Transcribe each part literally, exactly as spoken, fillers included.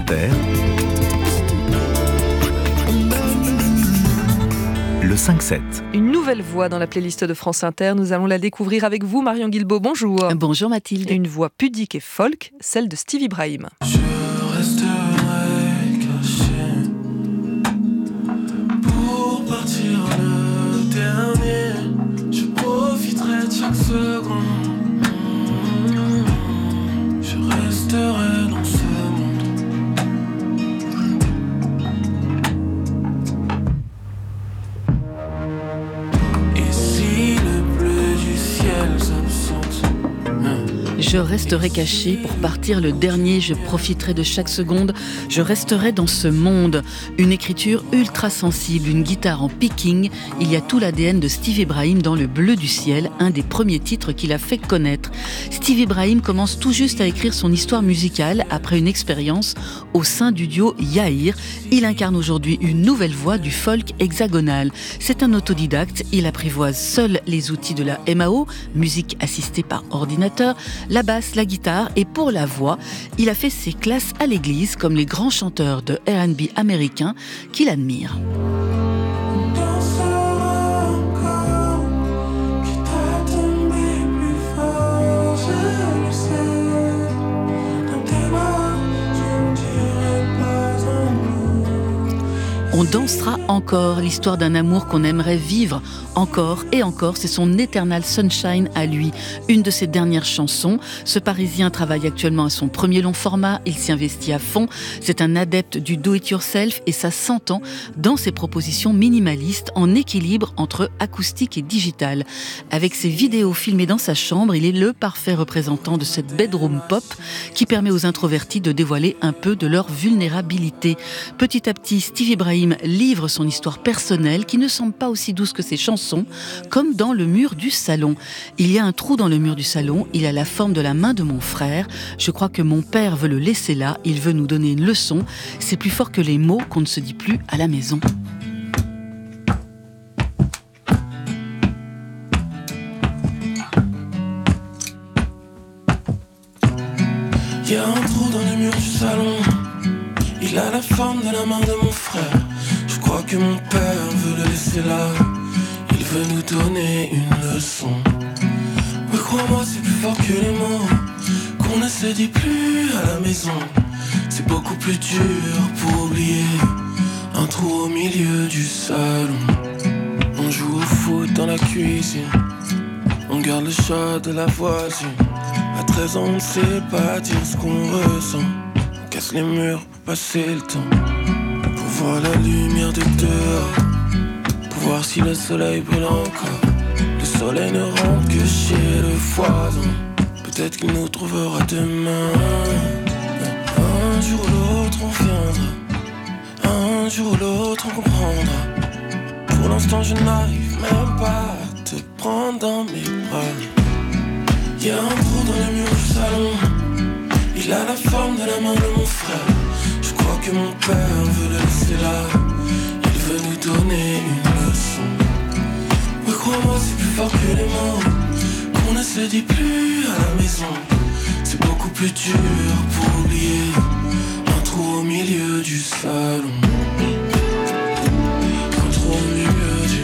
Inter, le cinq sept. Une nouvelle voix dans la playlist de France Inter. Nous allons la découvrir avec vous, Marion Guilbault. Bonjour. Bonjour Mathilde. Une voix pudique et folk, celle de Stevie Brahim. Je resterai caché pour partir le dernier. Je profiterai de chaque seconde. Je resterai dans ce monde. Et si le bleu du ciel s'absente, Je resterai caché pour partir le dernier, je profiterai de chaque seconde, je resterai dans ce monde. Une écriture ultra sensible, une guitare en picking, il y a tout l'A D N de Stevie Brahim dans Le Bleu du ciel, un des premiers titres qu'il a fait connaître. Stevie Brahim commence tout juste à écrire son histoire musicale après une expérience au sein du duo Yahir. Il incarne aujourd'hui une nouvelle voix du folk hexagonal. C'est un autodidacte, il apprivoise seul les outils de la M A O, musique assistée par ordinateur, la basse, la guitare, et pour la voix, il a fait ses classes à l'église comme les grands chanteurs de R and B américains qu'il admire. on dansera encore, quitte à tomber plus fort, je le sais. Dans tes bras, je ne dirai pas un mot. On dansera encore, l'histoire d'un amour qu'on aimerait vivre encore et encore, c'est son Eternal Sunshine à lui, une de ses dernières chansons. Ce Parisien travaille actuellement à son premier long format, il s'y investit à fond, c'est un adepte du do-it-yourself et ça s'entend dans ses propositions minimalistes en équilibre entre acoustique et digital. Avec ses vidéos filmées dans sa chambre, il est le parfait représentant de cette bedroom pop qui permet aux introvertis de dévoiler un peu de leur vulnérabilité. Petit à petit, Stevie Brahim livre son histoire personnelle qui ne semble pas aussi douce que ses chansons, comme dans Le mur du salon. Il y a un trou dans le mur du salon, il a la forme de la main de mon frère. Je crois que mon père veut le laisser là, il veut nous donner une leçon. C'est plus fort que les mots qu'on ne se dit plus à la maison. Il y a un trou dans le mur du salon. Il a la forme de la main de mon frère. Je crois que mon père veut le laisser là. Il veut nous donner une leçon. Oui, crois-moi, c'est plus fort que les mots qu'on ne se dit plus à la maison. C'est beaucoup plus dur pour oublier un trou au milieu du salon. On joue au foot dans la cuisine. On garde le chat de la voisine. À treize ans, on ne sait pas dire ce qu'on ressent. On casse les murs pour passer le temps, pour voir la lumière de dehors, pour voir si le soleil brûle encore. Le soleil ne rentre que chez le voisin. Peut-être qu'il nous trouvera demain. Un jour ou l'autre on viendra, un jour ou l'autre on comprendra. Pour l'instant je n'arrive même pas à te prendre dans mes bras. Il y a un trou dans le mur du salon. Il a la forme de la main de mon frère. Je crois que mon père veut le laisser là. Il veut nous donner une leçon. Oui, crois-moi, c'est plus fort que les mots qu'on ne se dit plus à la maison. C'est beaucoup plus dur pour oublier un trou au milieu du salon. Un trou au milieu du...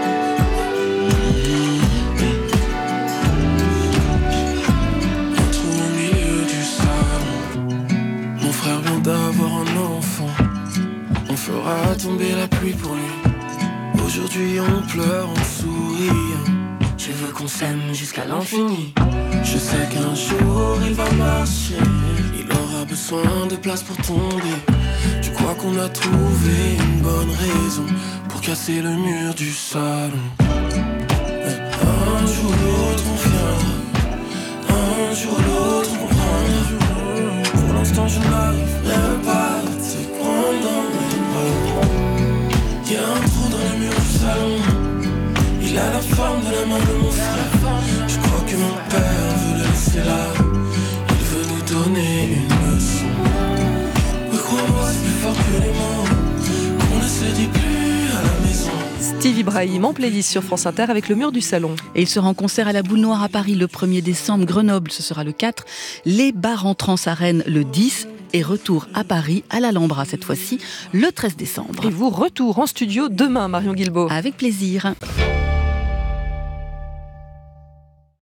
d'avoir un enfant, on fera tomber la pluie pour lui. Aujourd'hui on pleure, on sourit. Je veux qu'on s'aime jusqu'à l'infini. Je sais qu'un jour il va marcher. Il aura besoin de place pour tomber. Je crois qu'on a trouvé une bonne raison pour casser le mur du salon. Un jour l'autre on viendra, un jour l'autre on comprendra. Pour l'instant je n'arrive même pas à te prendre dans mes bras. Il y a un trou dans le mur du salon. Il a la forme de la main de mon frère. Je crois que mon père veut le laisser là. Il veut nous donner une leçon. Oui, crois-moi, c'est plus fort que les mots qu'on ne se dit plus à la maison. Stevie Brahim en playlist sur France Inter avec Le mur du salon. Et il sera en concert à la Boule Noire à Paris le premier décembre, Grenoble ce sera le quatre, les bars en trans à Rennes le dix et retour à Paris, à l'Alhambra cette fois-ci, le treize décembre. Et vous, retour en studio demain, Marion Guilbault. Avec plaisir.